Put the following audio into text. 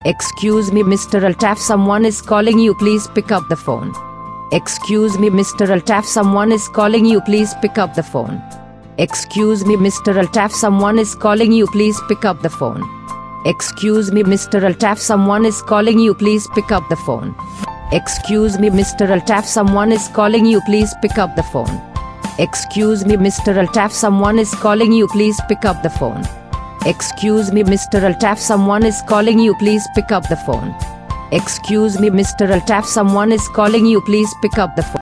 Excuse me, Mr. Altaf, someone is calling you, please pick up the phone. Excuse me, Mr. Altaf, someone is calling you, please pick up the phone. Excuse me, Mr. Altaf, someone is calling you, please pick up the phone. Excuse me, Mr. Altaf, someone is calling you, please pick up the phone. Excuse me, Mr. Altaf, someone is calling you, please pick up the phone. Excuse me, Mr. Altaf, someone is calling you, please pick up the phone. Excuse me, Mr. Altaf, someone is calling you, please pick up the phone. Excuse me, Mr. Altaf, someone is calling you, please pick up the phone.